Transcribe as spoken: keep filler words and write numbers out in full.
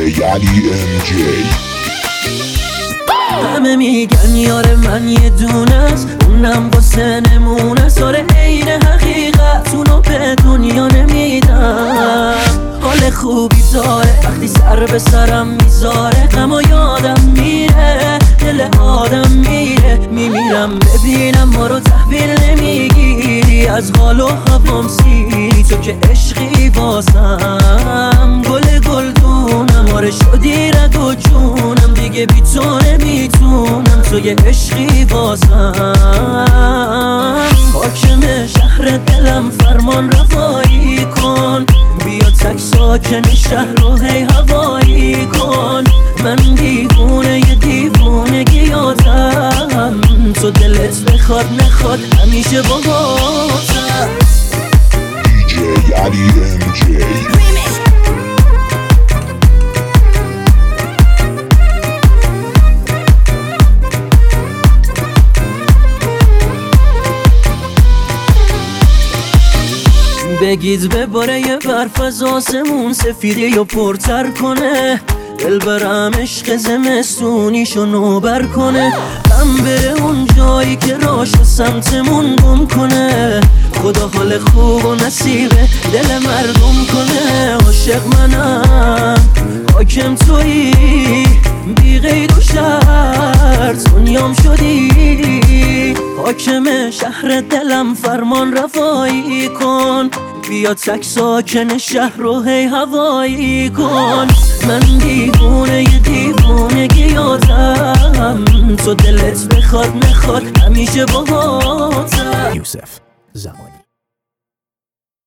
جی علی ام جی. همه میگن یار من یه دونه است، اونم واسه نمونه ساره عین حقیقت اونو به دنیا نمیدم. حال خوبی داره وقتی سر به سرم میذاره، غم و یادم میره دل آدم میره. میمیرم ببینم ما رو تحویل نمیگیری، از حال و هوام سیری تو که عشقی واسم. گل گلدونم آره شدی رگ و جونم، دیگه بی تو نمیتونم تو یه عشقی واسم. حاکم شهر دلم فرمان روایی کن، بیا تک ساکن شهر رو هی هوایی کن. من دیوونه یه دیوونگیاتم، تو دلت بخواد نخواد همیشه با باتم. دی جی علی ام جی. بگید بباره یه برف از آسمون سفیدی یا پرتر کنه، دل برم عشق زمستونیشو نوبر کنه. هم بره اون جایی که راش و سمتمون گم کنه، خدا حال خوب و نصیب دل مردم کنه. عاشق منم حاکم تویی، بی قید و شرط دنیام شدی. حاکم شهر دلم فرمان روایی کن، بیا تک ساکن شهر رو هی هوایی کن. من دیوونه یه دیوونگیاتم، تو دلت بخواد نخواد همیشه با باتم. یوسف زمانی.